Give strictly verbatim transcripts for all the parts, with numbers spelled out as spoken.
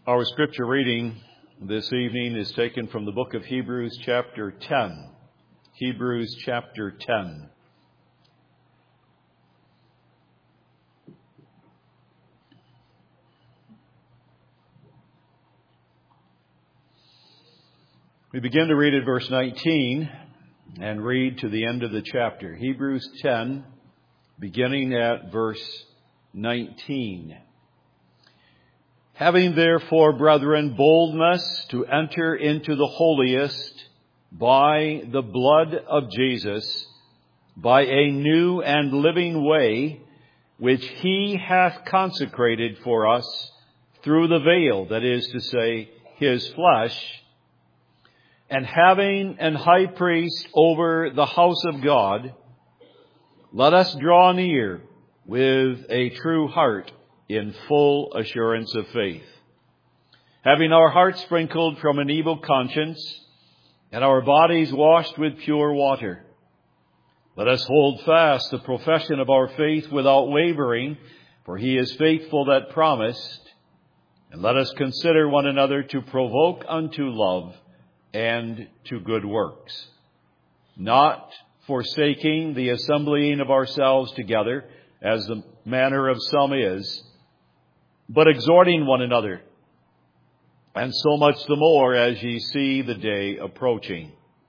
Our scripture reading this evening is taken from the book of Hebrews chapter ten. Hebrews chapter ten. We begin to read at verse nineteen and read to the end of the chapter. Hebrews ten, beginning at verse nineteen. Having therefore, brethren, boldness to enter into the holiest by the blood of Jesus, by a new and living way, which he hath consecrated for us through the veil, that is to say, his flesh, and having an high priest over the house of God, let us draw near with a true heart in full assurance of faith, having our hearts sprinkled from an evil conscience and our bodies washed with pure water. Let us hold fast the profession of our faith without wavering, for he is faithful that promised. And let us consider one another to provoke unto love and to good works, not forsaking the assembling of ourselves together, as the manner of some is, but exhorting one another, and so much the more as ye see the day approaching.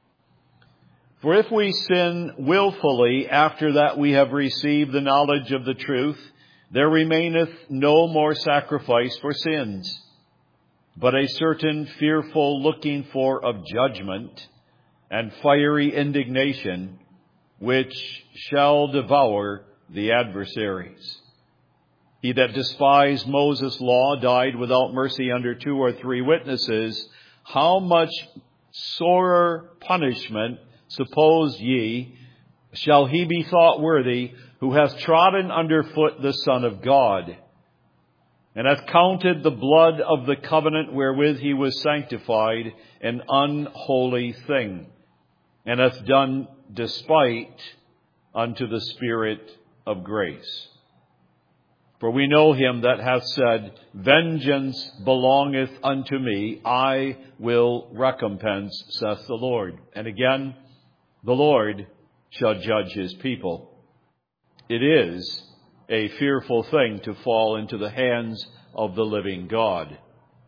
For if we sin willfully after that we have received the knowledge of the truth, there remaineth no more sacrifice for sins, but a certain fearful looking for of judgment and fiery indignation, which shall devour the adversaries. He that despised Moses' law died without mercy under two or three witnesses. How much sorer punishment, suppose ye, shall he be thought worthy, who hath trodden under foot the Son of God, and hath counted the blood of the covenant wherewith he was sanctified an unholy thing, and hath done despite unto the Spirit of grace? For we know him that hath said, Vengeance belongeth unto me, I will recompense, saith the Lord. And again, the Lord shall judge his people. It is a fearful thing to fall into the hands of the living God.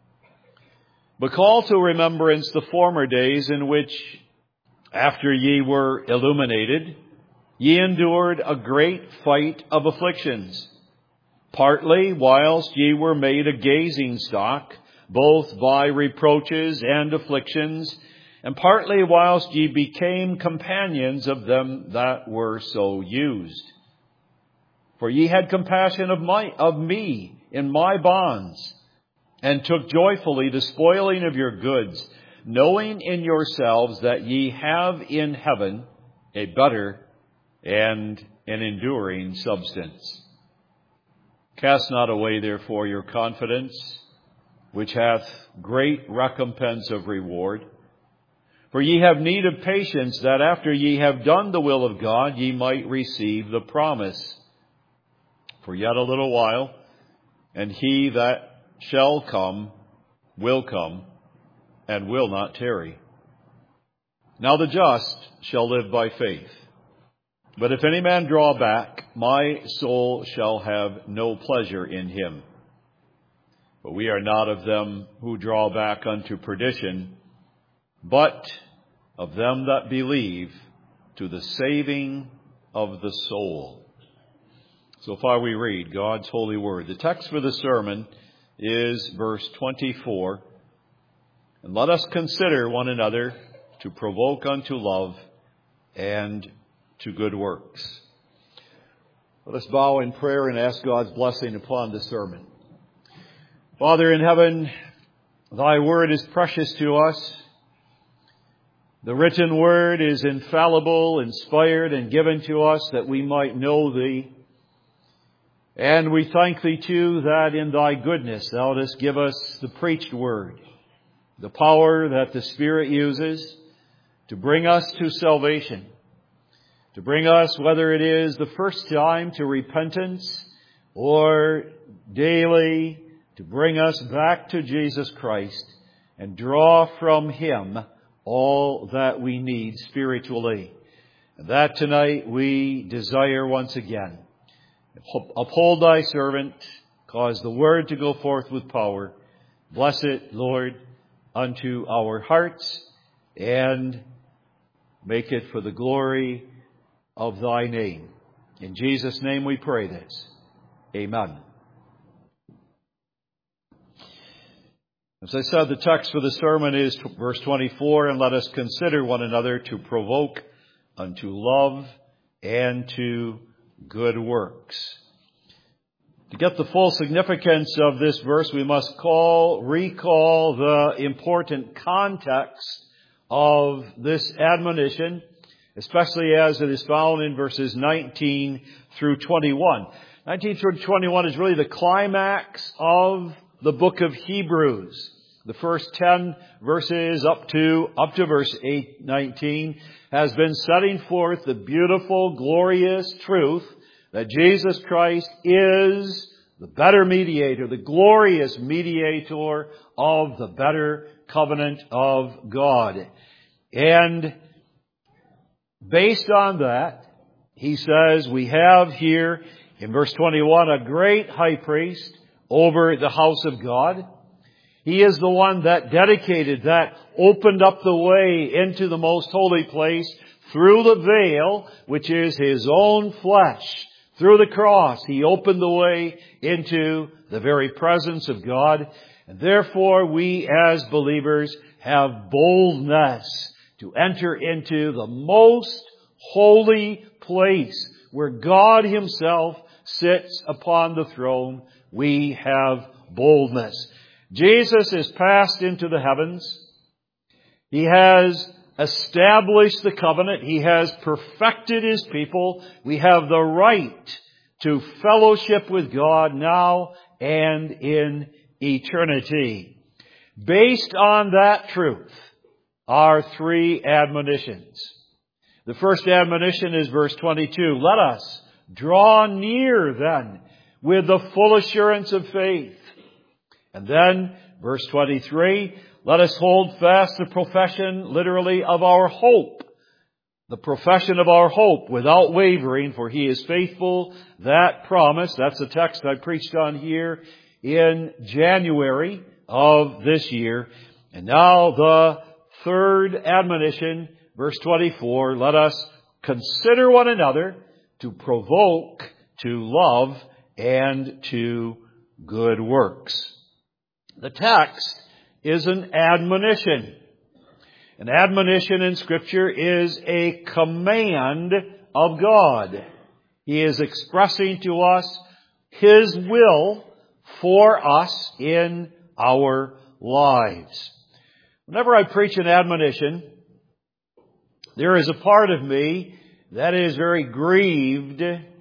But call to remembrance the former days in which, after ye were illuminated, ye endured a great fight of afflictions, partly whilst ye were made a gazing stock, both by reproaches and afflictions, and partly whilst ye became companions of them that were so used. For ye had compassion of my of me in my bonds, and took joyfully the spoiling of your goods, knowing in yourselves that ye have in heaven a better and an enduring substance. Cast not away, therefore, your confidence, which hath great recompense of reward. For ye have need of patience, that after ye have done the will of God, ye might receive the promise. For yet a little while, and he that shall come will come, and will not tarry. Now the just shall live by faith. But if any man draw back, my soul shall have no pleasure in him. But we are not of them who draw back unto perdition, but of them that believe to the saving of the soul. So far we read God's holy word. The text for the sermon is verse twenty-four. And let us consider one another to provoke unto love and to good works. Let us bow in prayer and ask God's blessing upon the sermon. Father in heaven, thy word is precious to us. The written word is infallible, inspired, and given to us that we might know thee. And we thank thee too that in thy goodness thou dost give us the preached word, the power that the Spirit uses to bring us to salvation, to bring us, whether it is the first time, to repentance, or daily to bring us back to Jesus Christ and draw from Him all that we need spiritually. And that tonight we desire once again. Uphold thy servant, cause the word to go forth with power. Bless it, Lord, unto our hearts, and make it for the glory of thy name. In Jesus' name we pray this. Amen. As I said, the text for the sermon is verse twenty-four, and let us consider one another to provoke unto love and to good works. To get the full significance of this verse, we must call, recall the important context of this admonition, especially as it is found in verses nineteen through twenty-one. nineteen through twenty-one is really the climax of the book of Hebrews. The first ten verses up to, up to verse eight, nineteen has been setting forth the beautiful, glorious truth that Jesus Christ is the better mediator, the glorious mediator of the better covenant of God. And based on that, he says we have here in verse twenty-one a great high priest over the house of God. He is the one that dedicated, that opened up the way into the most holy place through the veil, which is His own flesh. Through the cross, He opened the way into the very presence of God. And therefore, we as believers have boldness to enter into the most holy place where God Himself sits upon the throne. We have boldness. Jesus is passed into the heavens. He has established the covenant. He has perfected His people. We have the right to fellowship with God now and in eternity. Based on that truth are three admonitions. The first admonition is verse twenty-two. Let us draw near then with the full assurance of faith. And then verse twenty-three, let us hold fast the profession, literally, of our hope. The profession of our hope without wavering, for He is faithful. That promise, that's the text I preached on here in January of this year. And now the third admonition, verse twenty-four, let us consider one another to provoke to love and to good works. The text is an admonition. An admonition in Scripture is a command of God. He is expressing to us His will for us in our lives. Whenever I preach an admonition, there is a part of me that is very grieved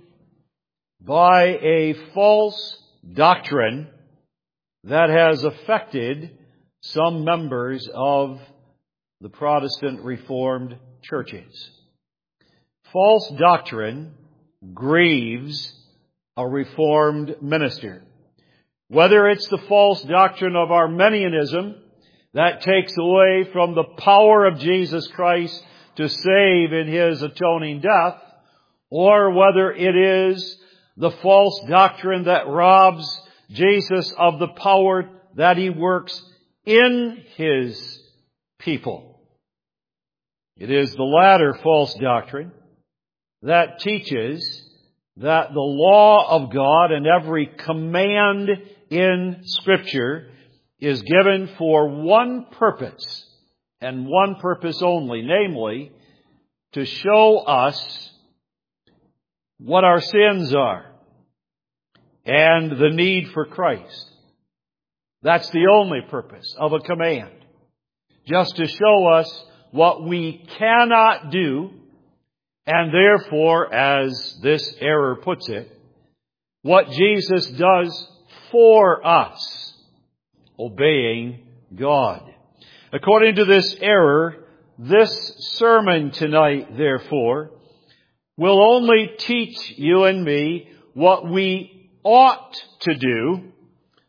by a false doctrine that has affected some members of the Protestant Reformed churches. False doctrine grieves a Reformed minister. Whether it's the false doctrine of Arminianism that takes away from the power of Jesus Christ to save in His atoning death, or whether it is the false doctrine that robs Jesus of the power that He works in His people. It is the latter false doctrine that teaches that the law of God and every command in Scripture is given for one purpose, and one purpose only, namely, to show us what our sins are and the need for Christ. That's the only purpose of a command. Just to show us what we cannot do, and therefore, as this error puts it, what Jesus does for us, obeying God. According to this error, this sermon tonight, therefore, will only teach you and me what we ought to do,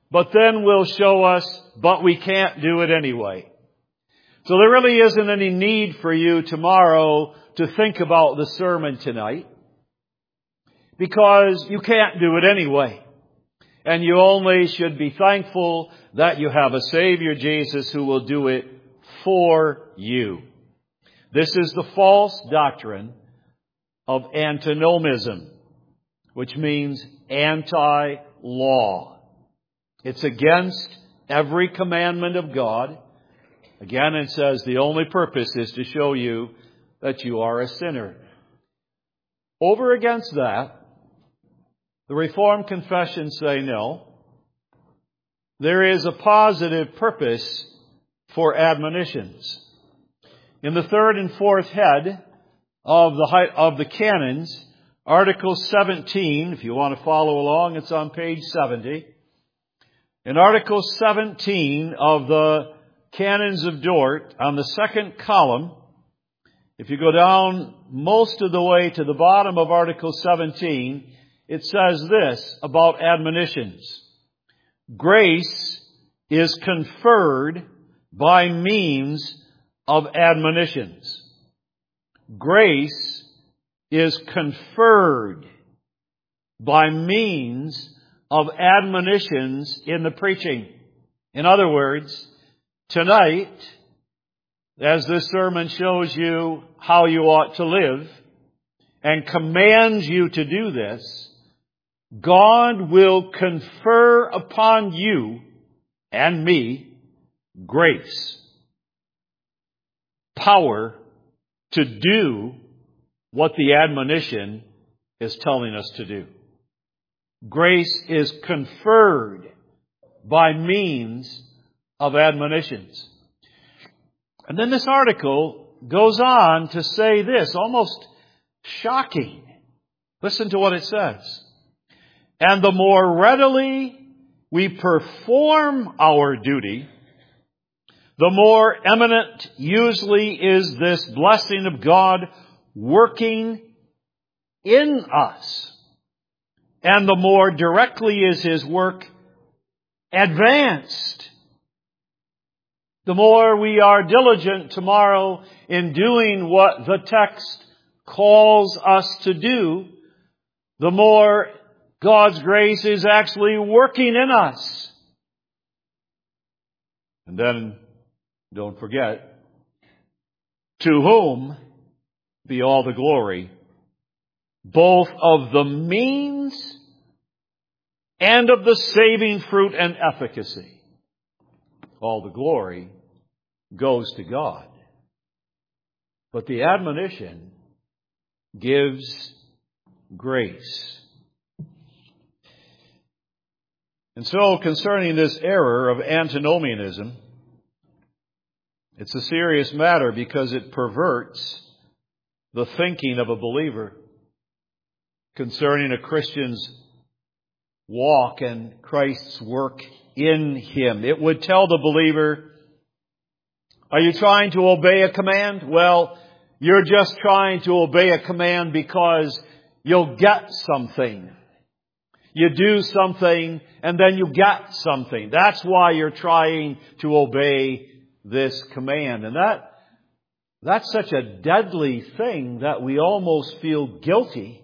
but then will show us, but we can't do it anyway. So there really isn't any need for you tomorrow to think about the sermon tonight, because you can't do it anyway. And you only should be thankful that you have a Savior, Jesus, who will do it for you. This is the false doctrine of antinomianism, which means anti-law. It's against every commandment of God. Again, it says the only purpose is to show you that you are a sinner. Over against that, the Reformed confessions say no. There is a positive purpose for admonitions. In the third and fourth head of the of the canons, Article seventeen, if you want to follow along, it's on page seventy. In Article seventeen of the Canons of Dort, on the second column, if you go down most of the way to the bottom of Article seventeen, it says this about admonitions. Grace is conferred by means of admonitions. Grace is conferred by means of admonitions in the preaching. In other words, tonight, as this sermon shows you how you ought to live and commands you to do this, God will confer upon you and me grace, power to do what the admonition is telling us to do. Grace is conferred by means of admonitions. And then this article goes on to say this, almost shocking. Listen to what it says. And the more readily we perform our duty, the more eminent usually is this blessing of God working in us. And the more directly is His work advanced. The more we are diligent tomorrow in doing what the text calls us to do, the more God's grace is actually working in us. And then, don't forget, to whom be all the glory, both of the means and of the saving fruit and efficacy. All the glory goes to God. But the admonition gives grace. And so, concerning this error of antinomianism, it's a serious matter because it perverts the thinking of a believer concerning a Christian's walk and Christ's work in him. It would tell the believer, are you trying to obey a command? Well, you're just trying to obey a command because you'll get something. You do something and then you get something. That's why you're trying to obey this command. And that that's such a deadly thing that we almost feel guilty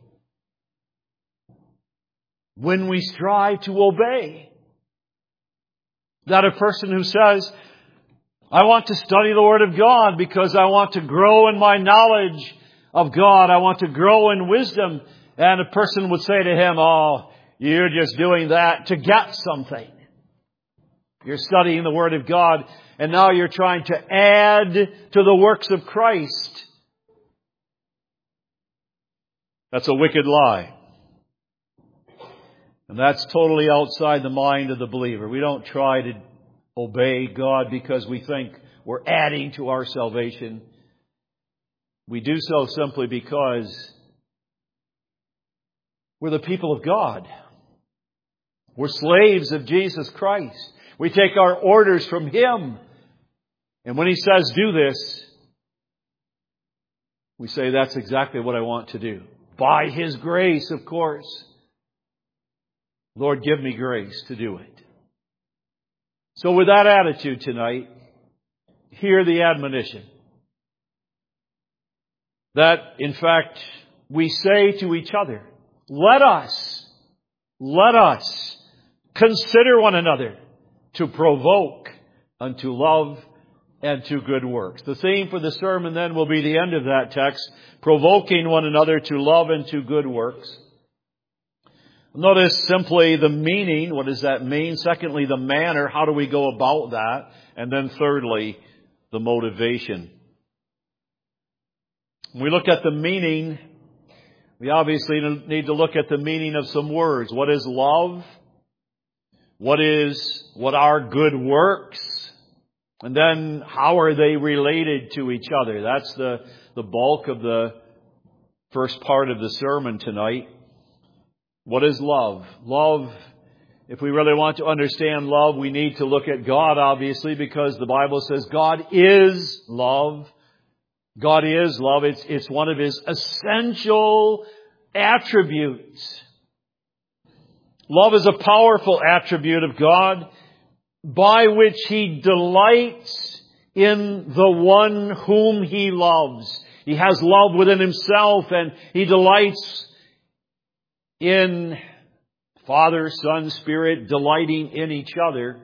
when we strive to obey. That a person who says, I want to study the Word of God because I want to grow in my knowledge of God. I want to grow in wisdom. And a person would say to him, oh, you're just doing that to get something. You're studying the Word of God, and now you're trying to add to the works of Christ. That's a wicked lie. And that's totally outside the mind of the believer. We don't try to obey God because we think we're adding to our salvation. We do so simply because we're the people of God. We're slaves of Jesus Christ. We take our orders from Him. And when He says, do this, we say, that's exactly what I want to do. By His grace, of course. Lord, give me grace to do it. So with that attitude tonight, hear the admonition. That, in fact, we say to each other, let us, let us consider one another to provoke unto love and to good works. The theme for the sermon then will be the end of that text, provoking one another to love and to good works. Notice simply the meaning. What does that mean? Secondly, the manner. How do we go about that? And then thirdly, the motivation. When we look at the meaning, we obviously need to look at the meaning of some words. What is love? What is, what are good works? And then how are they related to each other? That's the, the bulk of the first part of the sermon tonight. What is love? Love, if we really want to understand love, we need to look at God, obviously, because the Bible says God is love. God is love. It's, it's one of His essential attributes. Love is a powerful attribute of God by which He delights in the one whom He loves. He has love within Himself, and He delights in Father, Son, Spirit, delighting in each other.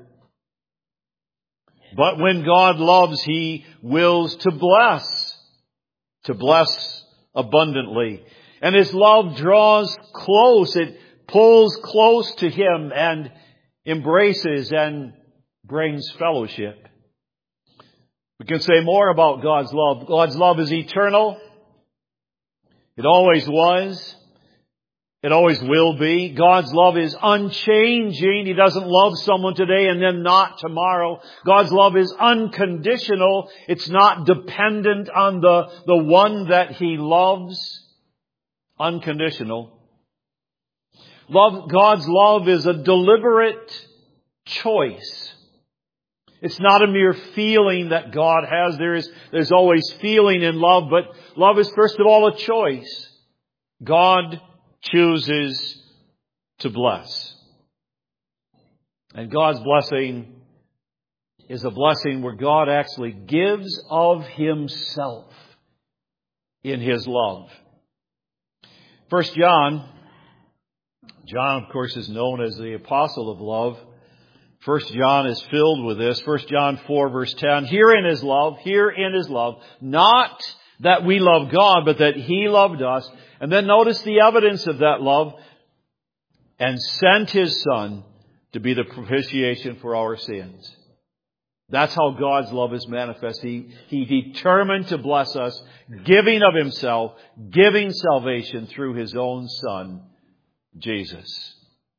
But when God loves, He wills to bless. To bless abundantly. And His love draws close. It pulls close to Him and embraces and brings fellowship. We can say more about God's love. God's love is eternal. It always was. It always will be. God's love is unchanging. He doesn't love someone today and then not tomorrow. God's love is unconditional. It's not dependent on the, the one that He loves. Unconditional. Love, God's love is a deliberate choice. It's not a mere feeling that God has. There is, there's always feeling in love, but love is first of all a choice. God chooses to bless. And God's blessing is a blessing where God actually gives of Himself in His love. First John, John of course is known as the apostle of love. First John is filled with this. First John four verse ten, herein is love, herein is love, not that we love God, but that He loved us. And then notice the evidence of that love, and sent His Son to be the propitiation for our sins. That's how God's love is manifest. He, he determined to bless us, giving of Himself, giving salvation through His own Son, Jesus.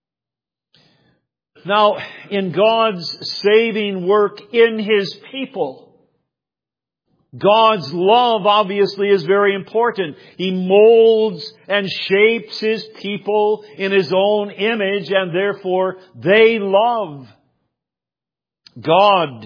Now, in God's saving work in His people, God's love obviously is very important. He molds and shapes His people in His own image, and therefore they love. God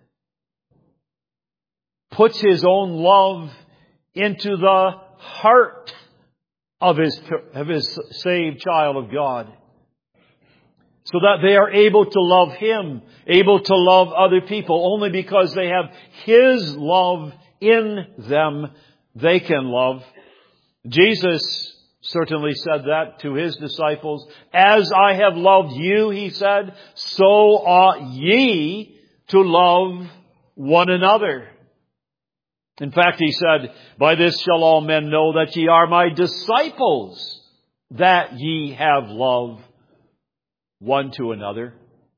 puts His own love into the heart of His, of His saved child of God, so that they are able to love Him, able to love other people. Only because they have His love in them, they can love. Jesus certainly said that to His disciples. As I have loved you, He said, so ought ye to love one another. In fact, He said, by this shall all men know that ye are my disciples, that ye have love one to another.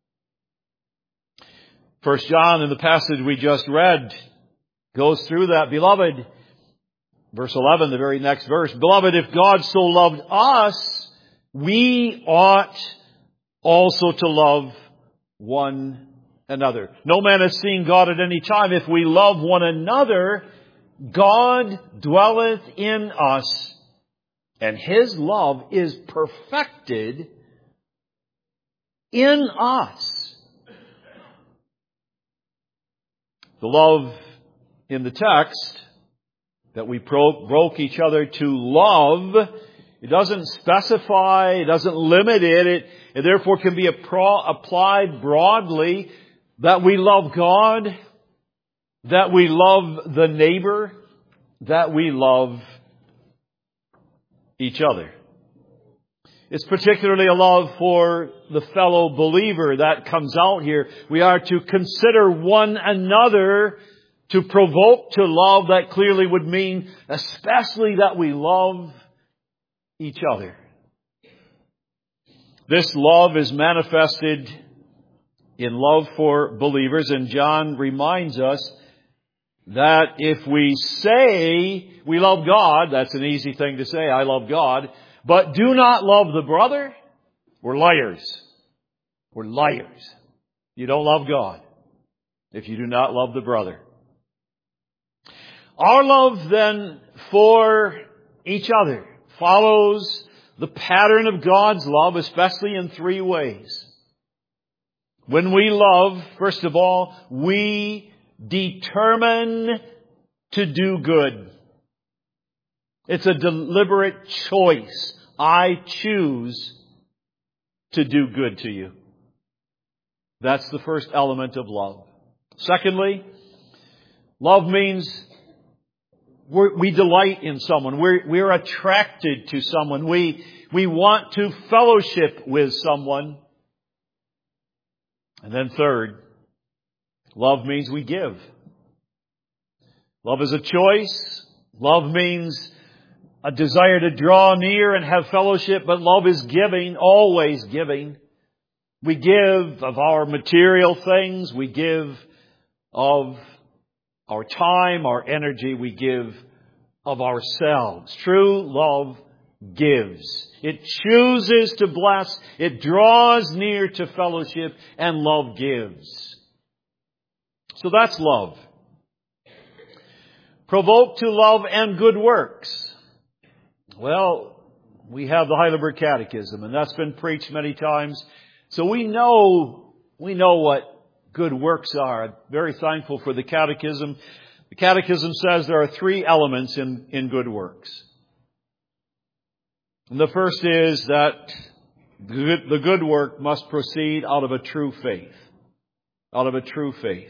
First John, in the passage we just read, goes through that. Beloved, verse eleven, the very next verse, beloved, if God so loved us, we ought also to love one another. No man has seen God at any time. If we love one another, God dwelleth in us, and His love is perfected in us. The love in the text that we provoke each other to love, it doesn't specify, it doesn't limit it, it, it therefore can be appro- applied broadly that we love God, that we love the neighbor, that we love each other. It's particularly a love for the fellow believer that comes out here. We are to consider one another, to provoke to love. That clearly would mean especially that we love each other. This love is manifested in love for believers, and John reminds us that if we say we love God, that's an easy thing to say, I love God, but do not love the brother, we're liars. We're liars. You don't love God if you do not love the brother. Our love then for each other follows the pattern of God's love, especially in three ways. When we love, first of all, we determine to do good. It's a deliberate choice. I choose to do good to you. That's the first element of love. Secondly, love means we're, we delight in someone. We're, we're attracted to someone. We, we want to fellowship with someone. And then third, love means we give. Love is a choice. Love means a desire to draw near and have fellowship, but love is giving, always giving. We give of our material things. We give of our time, our energy. We give of ourselves. True love gives. It chooses to bless. It draws near to fellowship, and love gives. So that's love. Provoke to love and good works. Well, we have the Heidelberg Catechism, and that's been preached many times. So we know, we know what good works are. I'm very thankful for the Catechism. The Catechism says there are three elements in, in good works. And the first is that the good work must proceed out of a true faith. Out of a true faith.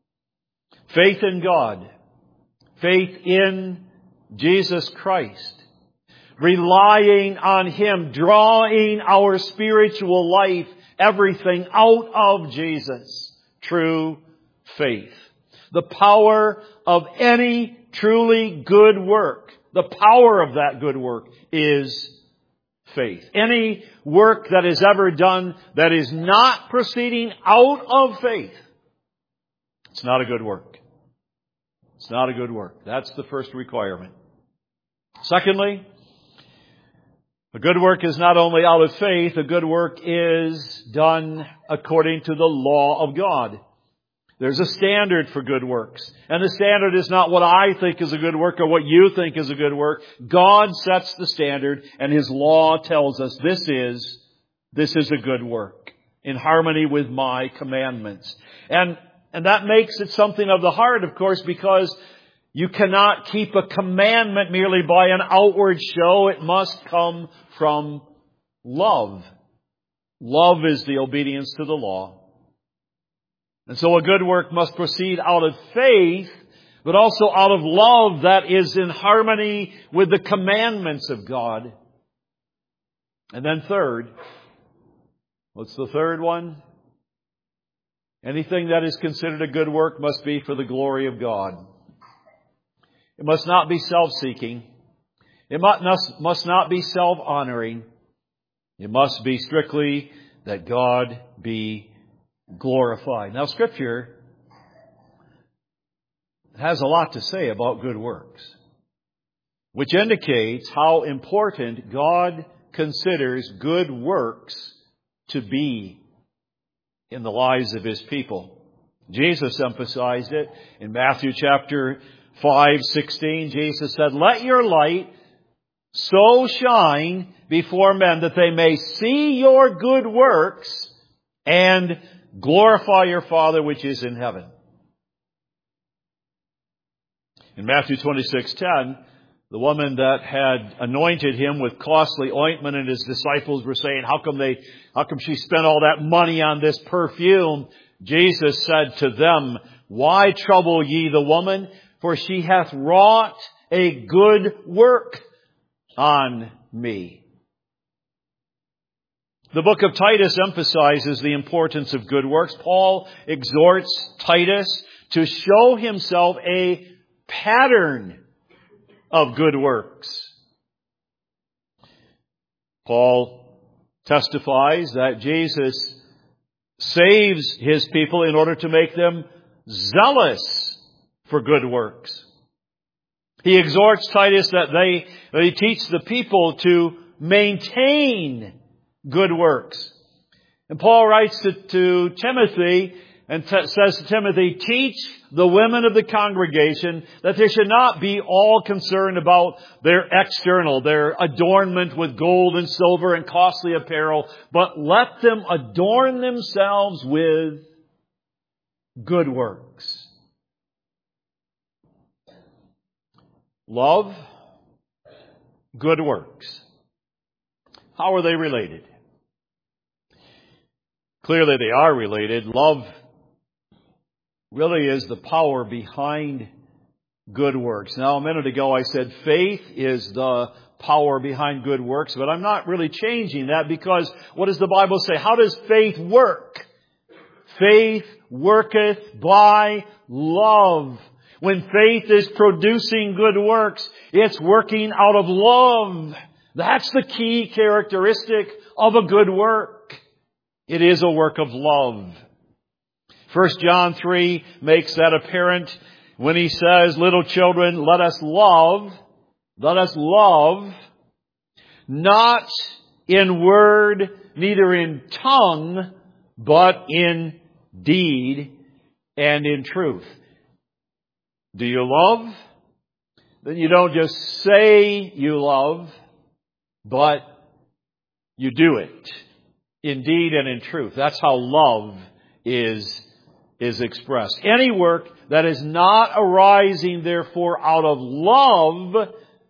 Faith in God. Faith in Jesus Christ. Relying on Him. Drawing our spiritual life, everything out of Jesus. True faith. The power of any truly good work. The power of that good work is faith. Any work that is ever done that is not proceeding out of faith, it's not a good work. It's not a good work. That's the first requirement. Secondly, a good work is not only out of faith, a good work is done according to the law of God. There's a standard for good works. And the standard is not what I think is a good work or what you think is a good work. God sets the standard, and His law tells us this is, this is a good work in harmony with my commandments. And, and that makes it something of the heart, of course, because you cannot keep a commandment merely by an outward show. It must come from love. Love is the obedience to the law. And so a good work must proceed out of faith, but also out of love that is in harmony with the commandments of God. And then third, what's the third one? Anything that is considered a good work must be for the glory of God. It must not be self-seeking. It must, must not be self-honoring. It must be strictly that God be glorified. Now, Scripture has a lot to say about good works, which indicates how important God considers good works to be in the lives of His people. Jesus emphasized it in Matthew chapter five sixteen. Jesus said, "Let your light so shine before men that they may see your good works and glorify your Father which is in heaven." In Matthew twenty-six ten, the woman that had anointed Him with costly ointment, and His disciples were saying, how come they, how come she spent all that money on this perfume? Jesus said to them, "Why trouble ye the woman? For she hath wrought a good work on me." The book of Titus emphasizes the importance of good works. Paul exhorts Titus to show himself a pattern of good works. Paul testifies that Jesus saves his people in order to make them zealous for good works. He exhorts Titus that they, that he teach the people to maintain good works. And Paul writes to, to Timothy and t- says to Timothy, "Teach the women of the congregation that they should not be all concerned about their external, their adornment with gold and silver and costly apparel, but let them adorn themselves with good works." Love, good works. How are they related? Clearly they are related. Love really is the power behind good works. Now, a minute ago I said faith is the power behind good works, but I'm not really changing that, because what does the Bible say? How does faith work? Faith worketh by love. When faith is producing good works, it's working out of love. That's the key characteristic of a good work. It is a work of love. First John three makes that apparent when he says, "Little children, let us love, let us love, not in word, neither in tongue, but in deed and in truth." Do you love? Then you don't just say you love, but you do it in deed and in truth. That's how love is, is expressed. Any work that is not arising, therefore, out of love,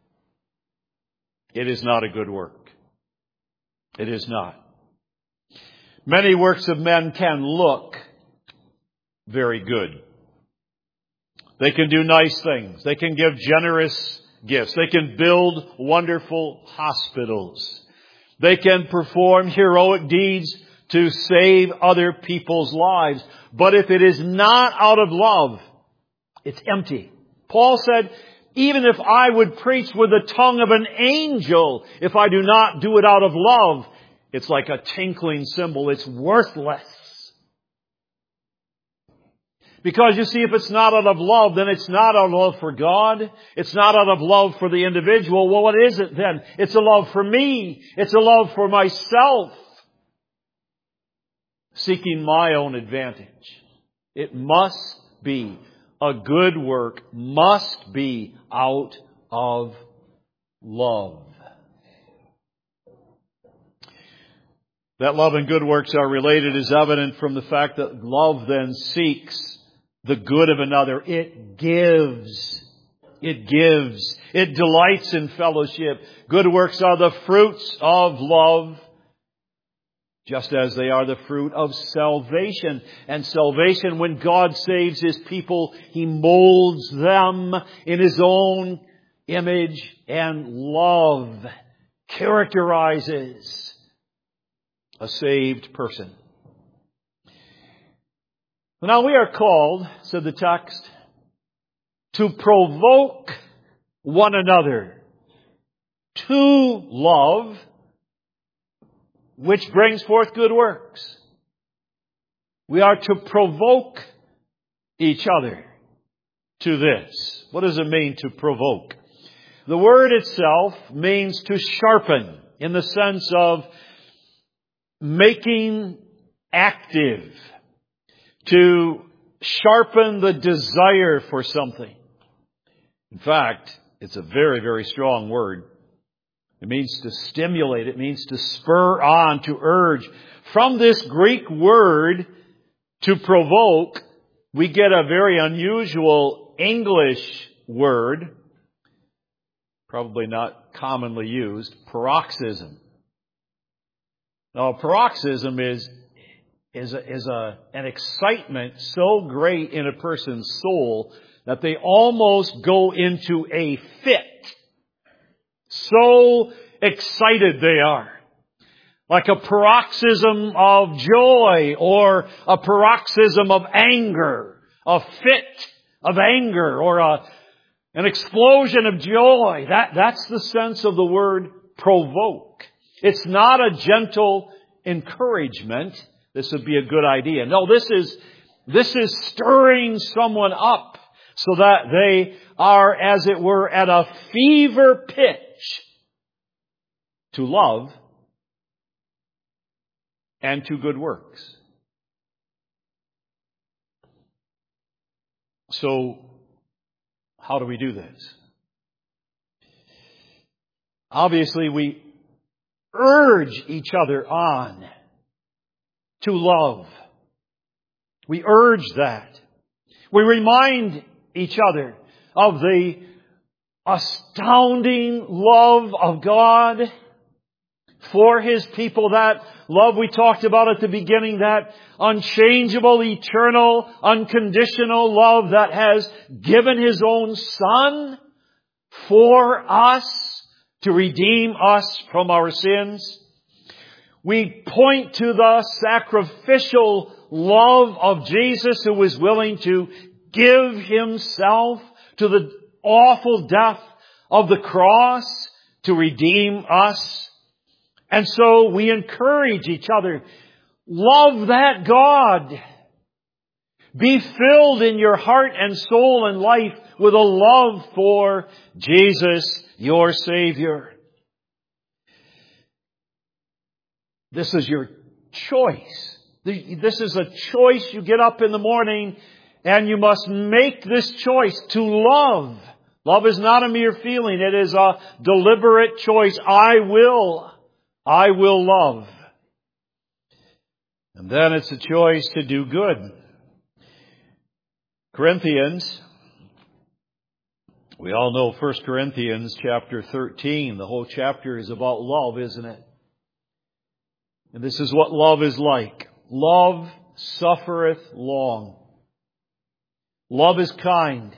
it is not a good work. It is not. Many works of men can look very good. They can do nice things. They can give generous gifts. They can build wonderful hospitals. They can perform heroic deeds to save other people's lives. But if it is not out of love, it's empty. Paul said, even if I would preach with the tongue of an angel, if I do not do it out of love, it's like a tinkling cymbal. It's worthless. Because you see, if it's not out of love, then it's not out of love for God. It's not out of love for the individual. Well, what is it then? It's a love for me. It's a love for myself. Seeking my own advantage. It must be. A good work must be out of love. That love and good works are related is evident from the fact that love then seeks the good of another. It gives. It gives. It delights in fellowship. Good works are the fruits of love, just as they are the fruit of salvation. And salvation, when God saves His people, He molds them in His own image, and love characterizes a saved person. Now we are called, said the text, to provoke one another to love, which brings forth good works. We are to provoke each other to this. What does it mean to provoke? The word itself means to sharpen, in the sense of making active, to sharpen the desire for something. In fact, it's a very, very strong word. It means to stimulate. It means to spur on, to urge. From this Greek word, to provoke, we get a very unusual English word, probably not commonly used, paroxysm. Now, paroxysm is is a, is a, an excitement so great in a person's soul that they almost go into a fit. So excited they are. Like a paroxysm of joy or a paroxysm of anger, a fit of anger or a, an explosion of joy. That, that's the sense of the word provoke. It's not a gentle encouragement. This would be a good idea. No, this is, this is stirring someone up so that they are, as it were, at a fever pitch to love and to good works. So, how do we do this? Obviously, we urge each other on to love. We urge that. We remind each other of the astounding love of God for His people. That love we talked about at the beginning, that unchangeable, eternal, unconditional love that has given His own Son for us to redeem us from our sins. We point to the sacrificial love of Jesus, who was willing to give Himself to the awful death of the cross to redeem us. And so we encourage each other. Love that God. Be filled in your heart and soul and life with a love for Jesus, your Savior. This is your choice. This is a choice. You get up in the morning and you must make this choice to love. Love is not a mere feeling. It is a deliberate choice. I will. I will love. And then it's a choice to do good. Corinthians, we all know First Corinthians chapter thirteen. The whole chapter is about love, isn't it? And this is what love is like. Love suffereth long. Love is kind.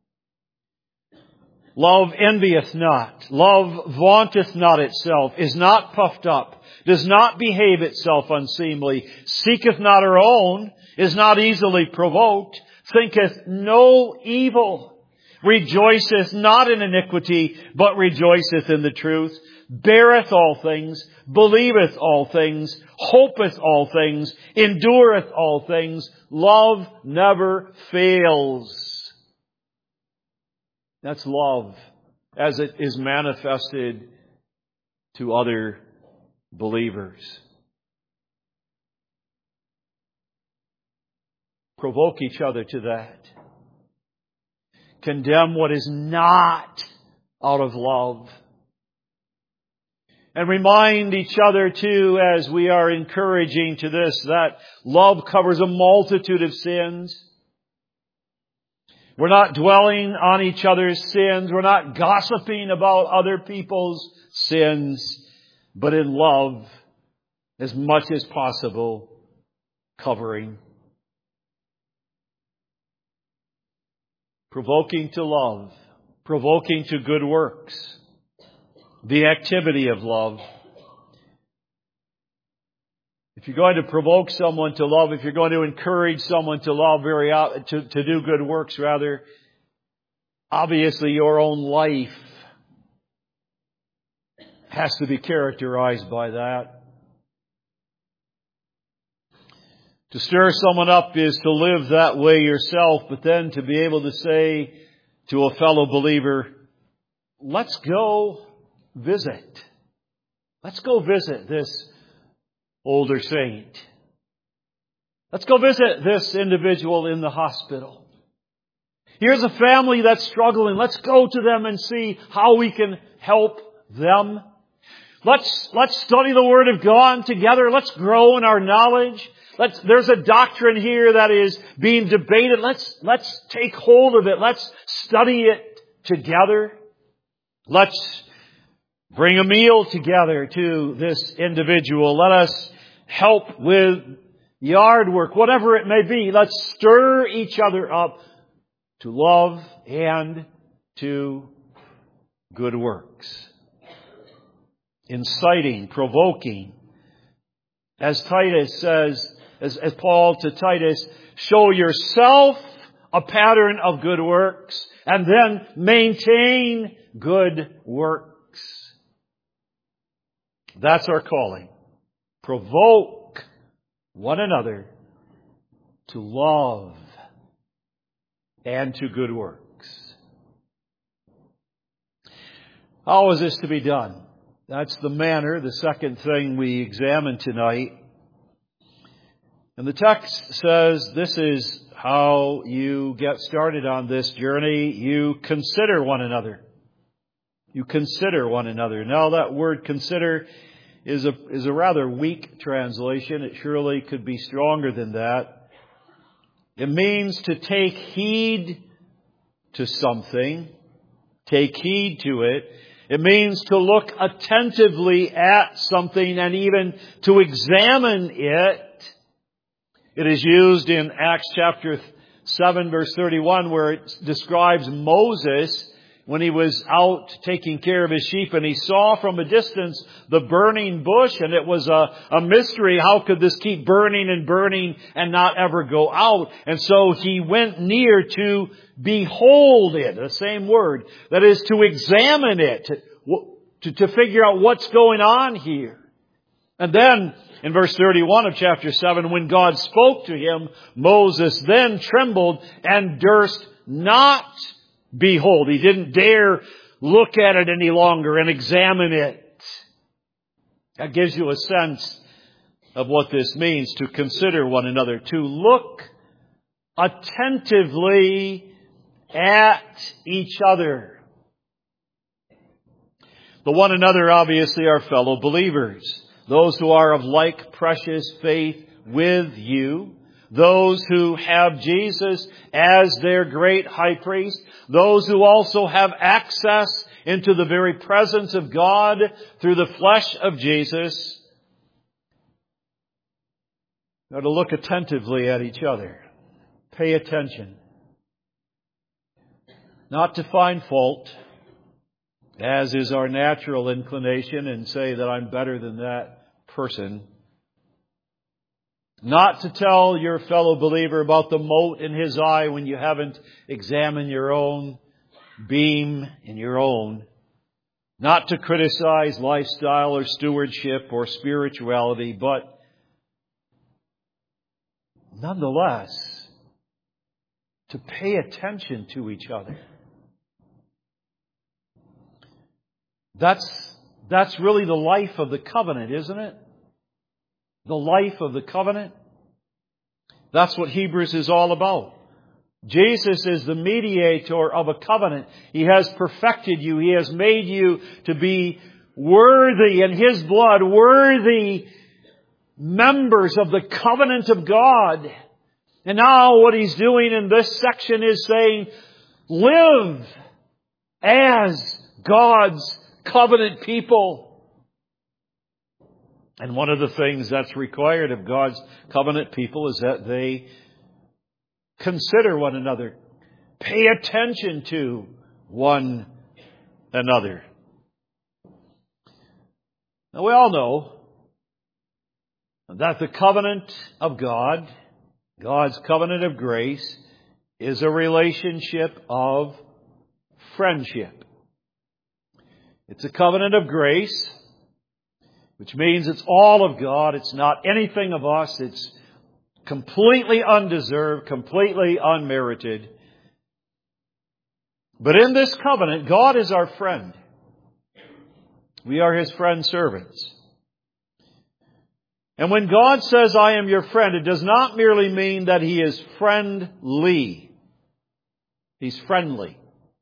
Love envieth not. Love vaunteth not itself, is not puffed up, does not behave itself unseemly, seeketh not her own, is not easily provoked, thinketh no evil, rejoiceth not in iniquity, but rejoiceth in the truth, beareth all things, believeth all things, hopeth all things, endureth all things. Love never fails. That's love as it is manifested to other believers. Provoke each other to that. Condemn what is not out of love. And remind each other too, as we are encouraging to this, that love covers a multitude of sins. We're not dwelling on each other's sins. We're not gossiping about other people's sins. But in love, as much as possible, covering. Provoking to love. Provoking to good works. The activity of love. If you're going to provoke someone to love, if you're going to encourage someone to love, very to, to do good works, rather, obviously your own life has to be characterized by that. To stir someone up is to live that way yourself, but then to be able to say to a fellow believer, let's go visit. Let's go visit this older saint. Let's go visit this individual in the hospital. Here's a family that's struggling. Let's go to them and see how we can help them. Let's, let's study the Word of God together. Let's grow in our knowledge. Let's, there's a doctrine here that is being debated. Let's, let's take hold of it. Let's study it together. Let's bring a meal together to this individual. Let us help with yard work, whatever it may be. Let's stir each other up to love and to good works. Inciting, provoking. As Titus says, as, as Paul to Titus, show yourself a pattern of good works and then maintain good works. That's our calling. Provoke one another to love and to good works. How is this to be done? That's the manner, the second thing we examine tonight. And the text says this is how you get started on this journey. You consider one another. You consider one another. Now that word consider is a, is a rather weak translation. It surely could be stronger than that. It means to take heed to something. Take heed to it. It means to look attentively at something and even to examine it. It is used in Acts chapter seven verse thirty-one where it describes Moses when he was out taking care of his sheep and he saw from a distance the burning bush, and it was a, a mystery. How could this keep burning and burning and not ever go out? And so he went near to behold it, the same word. That is to examine it, to, to figure out what's going on here. And then in verse thirty-one of chapter seven, when God spoke to him, Moses then trembled and durst not behold. He didn't dare look at it any longer and examine it. That gives you a sense of what this means, to consider one another, to look attentively at each other. The one another obviously are fellow believers, those who are of like precious faith with you, those who have Jesus as their great high priest, those who also have access into the very presence of God through the flesh of Jesus. Now to look attentively at each other. Pay attention. Not to find fault, as is our natural inclination, and say that I'm better than that person. Not to tell your fellow believer about the mote in his eye when you haven't examined your own beam in your own. Not to criticize lifestyle or stewardship or spirituality, but nonetheless, to pay attention to each other. That's, that's really the life of the covenant, isn't it? The life of the covenant. That's what Hebrews is all about. Jesus is the mediator of a covenant. He has perfected you. He has made you to be worthy in His blood, worthy members of the covenant of God. And now what He's doing in this section is saying, live as God's covenant people. And one of the things that's required of God's covenant people is that they consider one another. Pay attention to one another. Now we all know that the covenant of God, God's covenant of grace, is a relationship of friendship. It's a covenant of grace, which means it's all of God. It's not anything of us. It's completely undeserved, completely unmerited. But in this covenant, God is our friend. We are His friend servants. And when God says, I am your friend, it does not merely mean that He is friendly. He's friendly.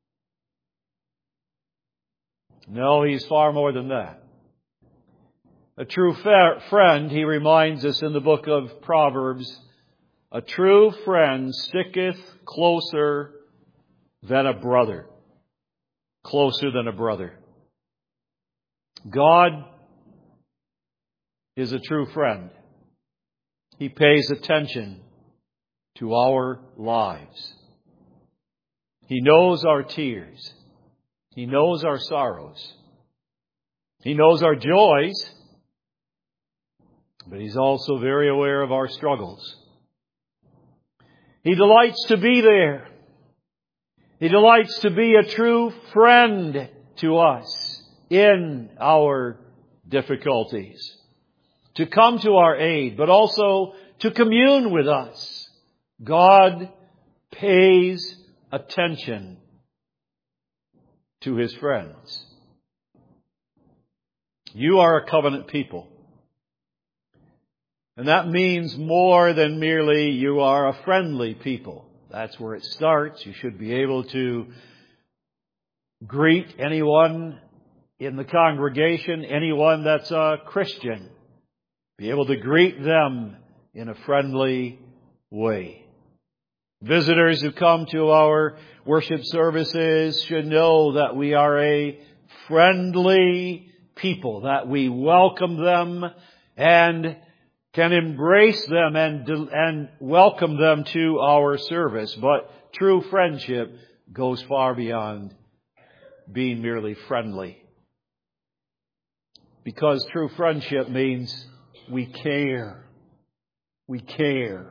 No, He's far more than that. A true friend, He reminds us in the book of Proverbs, a true friend sticketh closer than a brother. Closer than a brother. God is a true friend. He pays attention to our lives. He knows our tears. He knows our sorrows. He knows our joys. But He's also very aware of our struggles. He delights to be there. He delights to be a true friend to us in our difficulties, to come to our aid, but also to commune with us. God pays attention to His friends. You are a covenant people. And that means more than merely you are a friendly people. That's where it starts. You should be able to greet anyone in the congregation, anyone that's a Christian. Be able to greet them in a friendly way. Visitors who come to our worship services should know that we are a friendly people, that we welcome them and can embrace them and, and welcome them to our service. But true friendship goes far beyond being merely friendly. Because true friendship means we care. We care.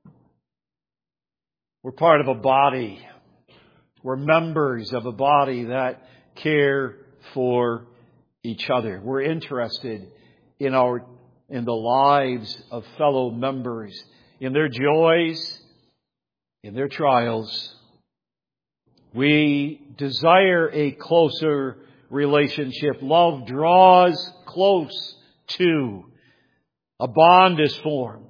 We're part of a body. We're members of a body that care for each other. We're interested in our in the lives of fellow members, in their joys, in their trials. We desire a closer relationship. Love draws close to. A bond is formed.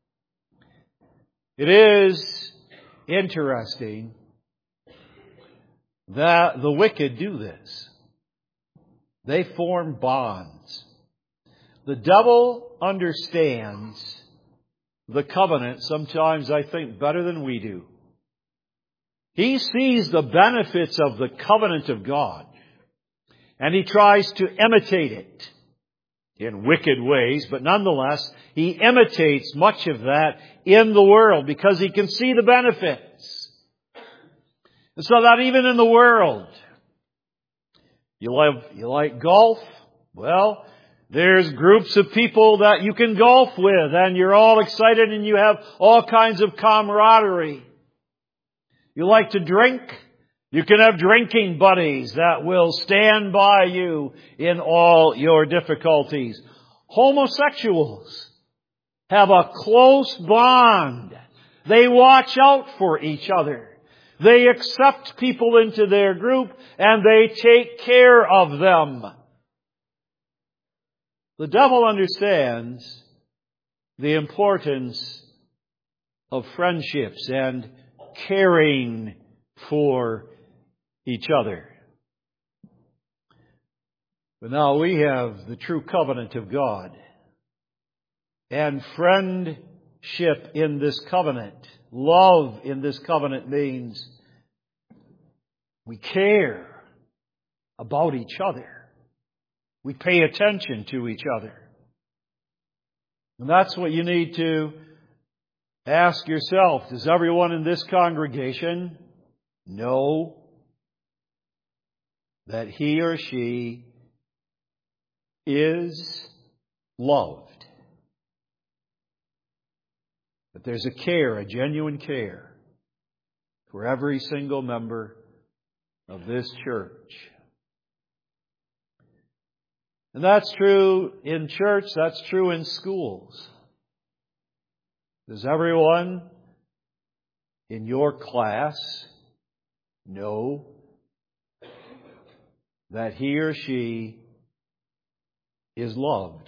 It is interesting that the wicked do this. They form bonds. The devil understands the covenant sometimes, I think, better than we do. He sees the benefits of the covenant of God, and he tries to imitate it in wicked ways, but nonetheless, he imitates much of that in the world because he can see the benefits. And so that even in the world, you like, you like golf? Well, there's groups of people that you can golf with, and you're all excited and you have all kinds of camaraderie. You like to drink? You can have drinking buddies that will stand by you in all your difficulties. Homosexuals have a close bond. They watch out for each other. They accept people into their group and they take care of them. The devil understands the importance of friendships and caring for each other. But now we have the true covenant of God. And friendship in this covenant, love in this covenant means we care about each other. We pay attention to each other. And that's what you need to ask yourself. Does everyone in this congregation know that he or she is loved? That there's a care, a genuine care for every single member of this church. And that's true in church, that's true in schools. Does everyone in your class know that he or she is loved?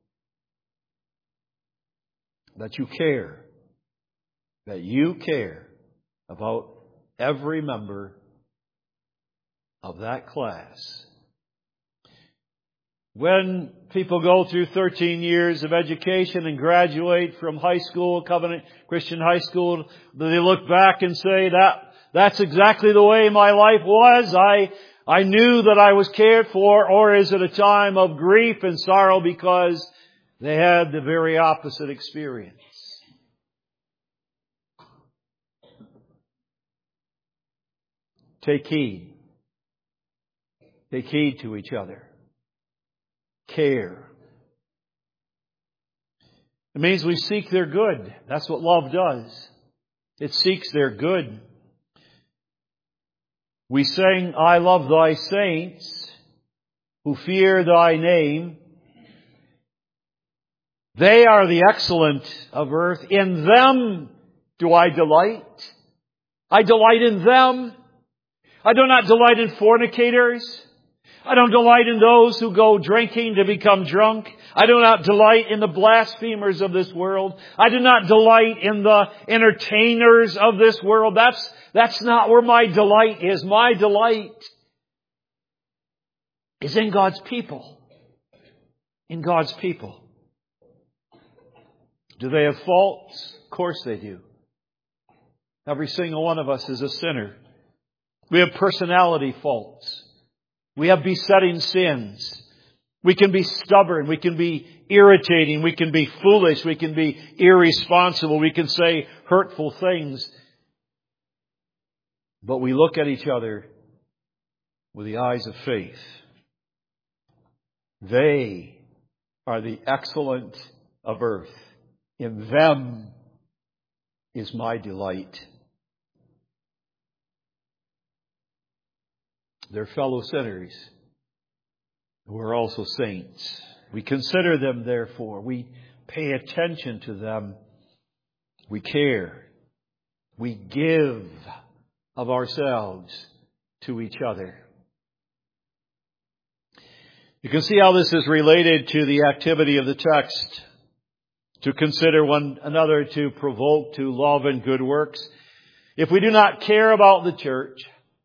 That you care. That you care about every member of that class. When people go through thirteen years of education and graduate from high school, Covenant Christian High School, they look back and say, that that's exactly the way my life was. I I knew that I was cared for. Or is it a time of grief and sorrow because they had the very opposite experience? Take heed. Take heed to each other. Care. It means we seek their good. That's what love does. It seeks their good. We sing, I love thy saints who fear thy name. They are the excellent of earth. In them do I delight. I delight in them. I do not delight in fornicators. I don't delight in those who go drinking to become drunk. I do not delight in the blasphemers of this world. I do not delight in the entertainers of this world. That's, that's not where my delight is. My delight is in God's people. In God's people. Do they have faults? Of course they do. Every single one of us is a sinner. We have personality faults. We have besetting sins. We can be stubborn. We can be irritating. We can be foolish. We can be irresponsible. We can say hurtful things. But we look at each other with the eyes of faith. They are the excellent of earth. In them is my delight. They're fellow sinners who are also saints. We consider them, therefore. We pay attention to them. We care. We give of ourselves to each other. You can see how this is related to the activity of the text. To consider one another, to provoke to love and good works. If we do not care about the church,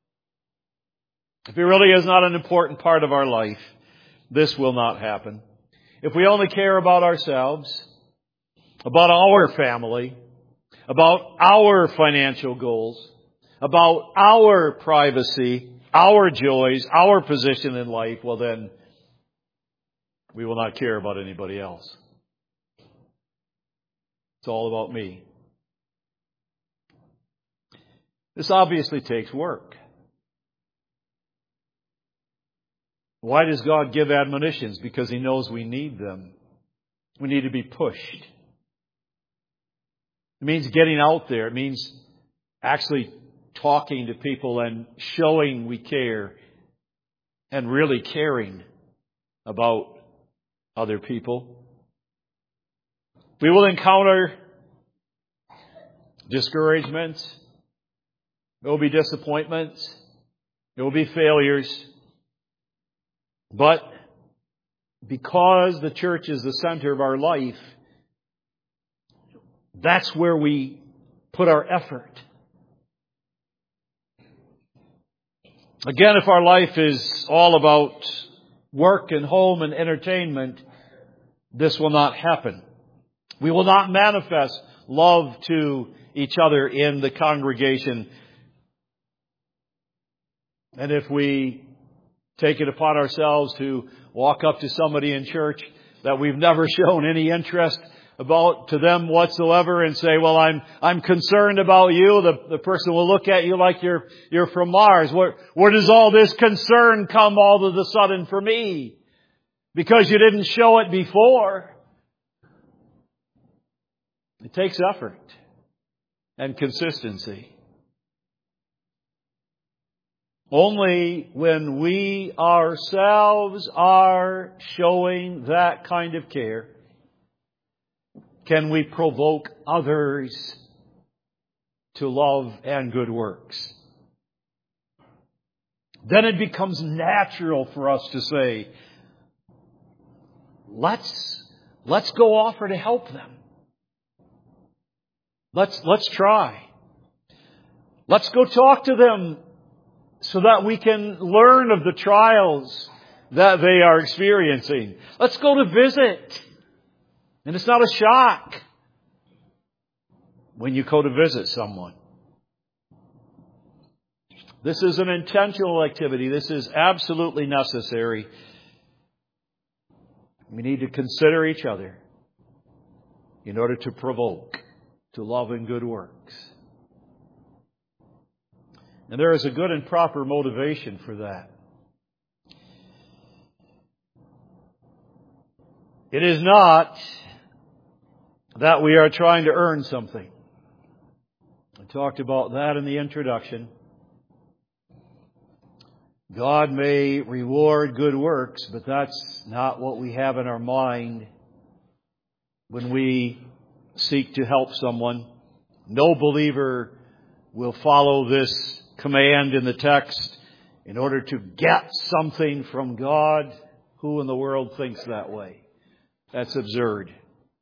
if it really is not an important part of our life, this will not happen. If we only care about ourselves, about our family, about our financial goals, about our privacy, our joys, our position in life, well then, we will not care about anybody else. It's all about me. This obviously takes work. Why does God give admonitions? Because He knows we need them. We need to be pushed. It means getting out there. It means actually talking to people and showing we care and really caring about other people. We will encounter discouragements. There will be disappointments. There will be failures. But because the church is the center of our life, that's where we put our effort. Again, if our life is all about work and home and entertainment, this will not happen. We will not manifest love to each other in the congregation. And if we take it upon ourselves to walk up to somebody in church that we've never shown any interest about to them whatsoever and say, well, I'm, I'm concerned about you. The, the person will look at you like you're, you're from Mars. Where, where does all this concern come all of a sudden for me? Because you didn't show it before. It takes effort and consistency. Only when we ourselves are showing that kind of care can we provoke others to love and good works. Then it becomes natural for us to say, let's, let's go offer to help them. Let's, let's try. Let's go talk to them so that we can learn of the trials that they are experiencing. Let's go to visit. And it's not a shock when you go to visit someone. This is an intentional activity. This is absolutely necessary. We need to consider each other in order to provoke to love and good works. And there is a good and proper motivation for that. It is not that we are trying to earn something. I talked about that in the introduction. God may reward good works, but that's not what we have in our mind when we seek to help someone. No believer will follow this command in the text in order to get something from God. Who in the world thinks that way? That's absurd.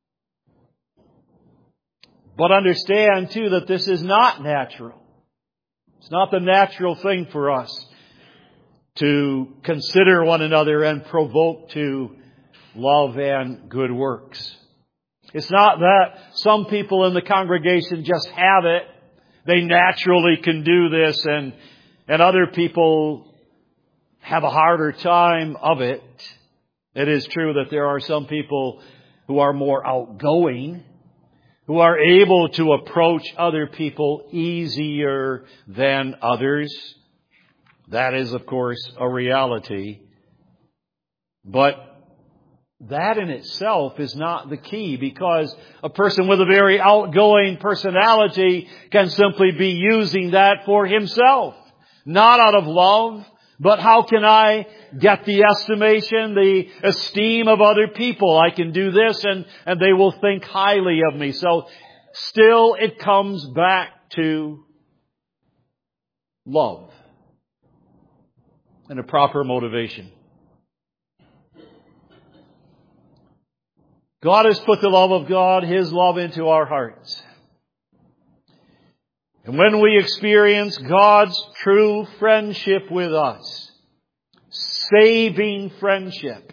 But understand, too, that this is not natural. It's not the natural thing for us to consider one another and provoke to love and good works. It's not that some people in the congregation just have it. They naturally can do this, and, and other people have a harder time of it. It is true that there are some people who are more outgoing, who are able to approach other people easier than others. That is, of course, a reality. But that in itself is not the key, because a person with a very outgoing personality can simply be using that for himself. Not out of love, but how can I get the estimation, the esteem of other people? I can do this and, and they will think highly of me. So still it comes back to love and a proper motivation. God has put the love of God, His love, into our hearts. And when we experience God's true friendship with us, saving friendship,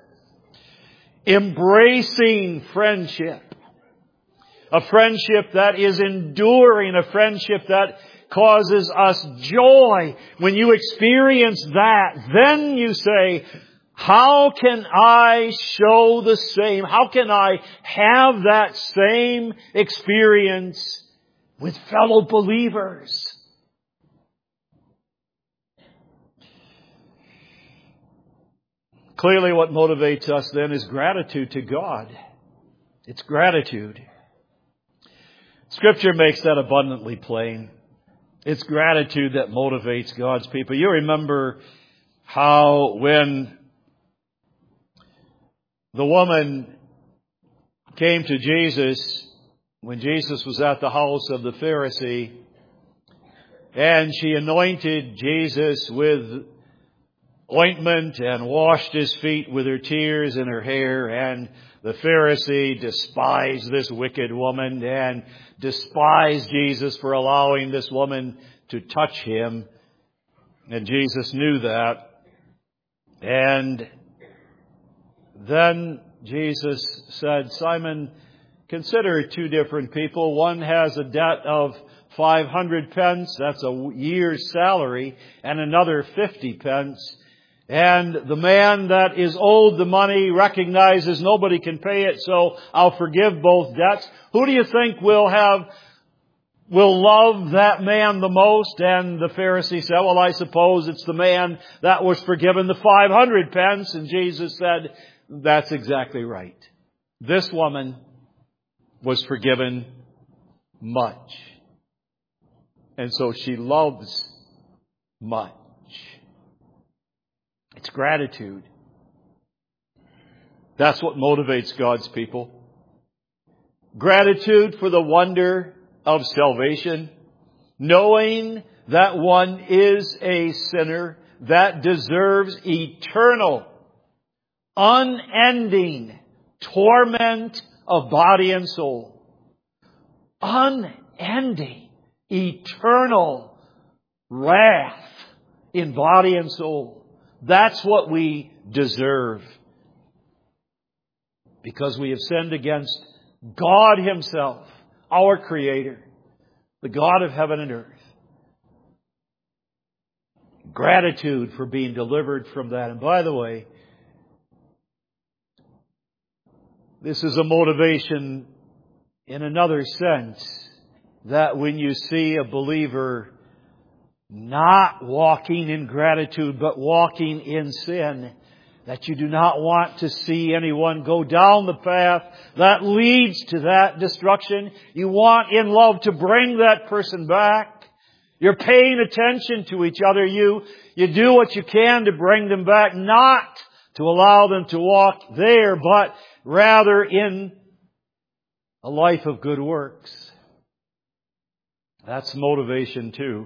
embracing friendship, a friendship that is enduring, a friendship that causes us joy, when you experience that, then you say, how can I show the same? How can I have that same experience with fellow believers? Clearly what motivates us then is gratitude to God. It's gratitude. Scripture makes that abundantly plain. It's gratitude that motivates God's people. You remember how when the woman came to Jesus, when Jesus was at the house of the Pharisee, and she anointed Jesus with ointment and washed His feet with her tears and her hair, and the Pharisee despised this wicked woman and despised Jesus for allowing this woman to touch him. And Jesus knew that. And then Jesus said, Simon, consider two different people. One has a debt of five hundred pence, that's a year's salary, and another fifty pence. And the man that is owed the money recognizes nobody can pay it, so I'll forgive both debts. Who do you think will have, will love that man the most? And the Pharisee said, well, I suppose it's the man that was forgiven the five hundred pence. And Jesus said, that's exactly right. This woman was forgiven much. And so she loves much. It's gratitude. That's what motivates God's people. Gratitude for the wonder of salvation, knowing that one is a sinner that deserves eternal, unending torment of body and soul. Unending, eternal wrath in body and soul. That's what we deserve. Because we have sinned against God Himself, our Creator, the God of heaven and earth. Gratitude for being delivered from that. And by the way, this is a motivation in another sense, that when you see a believer not walking in gratitude, but walking in sin. That you do not want to see anyone go down the path that leads to that destruction. You want in love to bring that person back. You're paying attention to each other. You, you do what you can to bring them back, not to allow them to walk there, but rather in a life of good works. That's motivation too.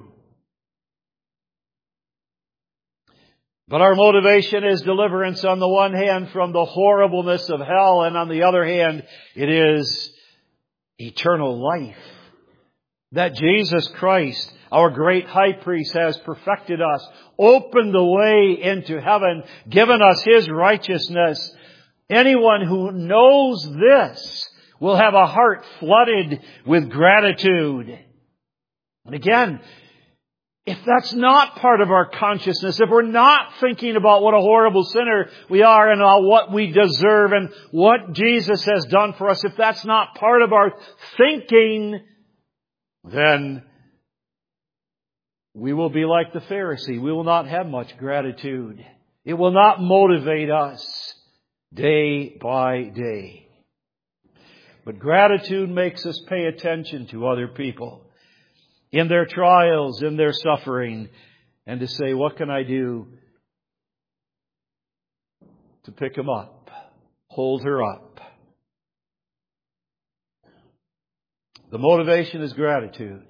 But our motivation is deliverance on the one hand from the horribleness of hell, and on the other hand, it is eternal life. That Jesus Christ, our great high priest, has perfected us, opened the way into heaven, given us His righteousness. Anyone who knows this will have a heart flooded with gratitude. And again, if that's not part of our consciousness, if we're not thinking about what a horrible sinner we are and what we deserve and what Jesus has done for us, if that's not part of our thinking, then we will be like the Pharisee. We will not have much gratitude. It will not motivate us day by day. But gratitude makes us pay attention to other people in their trials, in their suffering, and to say, what can I do to pick them up, hold her up? The motivation is gratitude.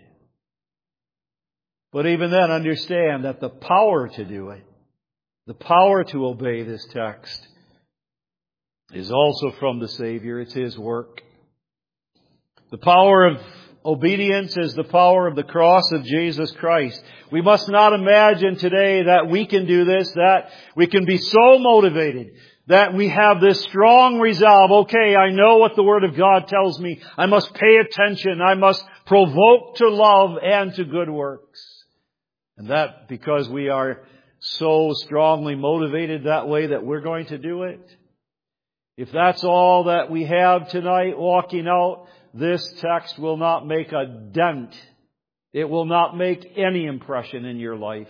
But even then, understand that the power to do it, the power to obey this text, is also from the Savior. It's His work. The power of obedience is the power of the cross of Jesus Christ. We must not imagine today that we can do this, that we can be so motivated, that we have this strong resolve. Okay, I know what the Word of God tells me. I must pay attention. I must provoke to love and to good works. And that because we are so strongly motivated that way that we're going to do it. If that's all that we have tonight walking out, this text will not make a dent. It will not make any impression in your life.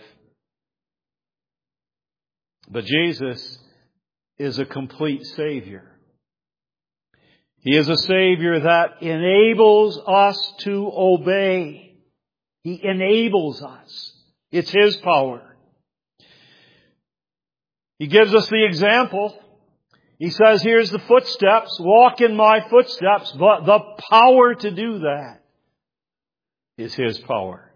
But Jesus is a complete Savior. He is a Savior that enables us to obey. He enables us. It's His power. He gives us the example. He says, here's the footsteps, walk in my footsteps, but the power to do that is His power.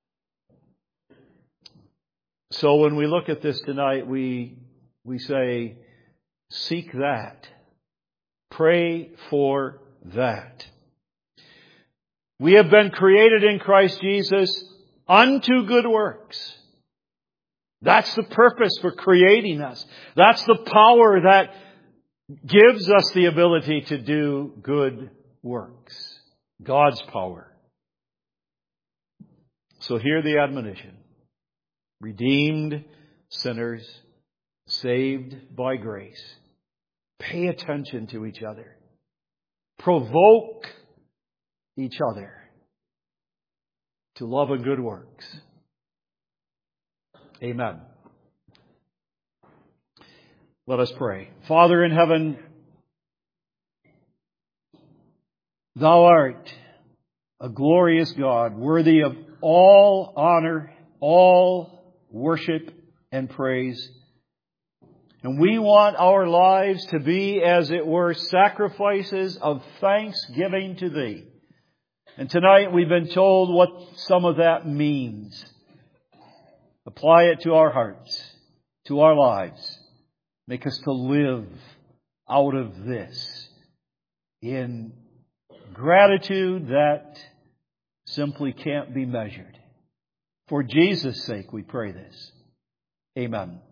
So when we look at this tonight, we, we say, seek that. Pray for that. We have been created in Christ Jesus unto good works. That's the purpose for creating us. That's the power that gives us the ability to do good works. God's power. So hear the admonition. Redeemed sinners, saved by grace. Pay attention to each other. Provoke each other to love and good works. Amen. Let us pray. Father in heaven, Thou art a glorious God, worthy of all honor, all worship and praise. And we want our lives to be, as it were, sacrifices of thanksgiving to Thee. And tonight we've been told what some of that means. Apply it to our hearts, to our lives. Make us to live out of this in gratitude that simply can't be measured. For Jesus' sake we pray this. Amen.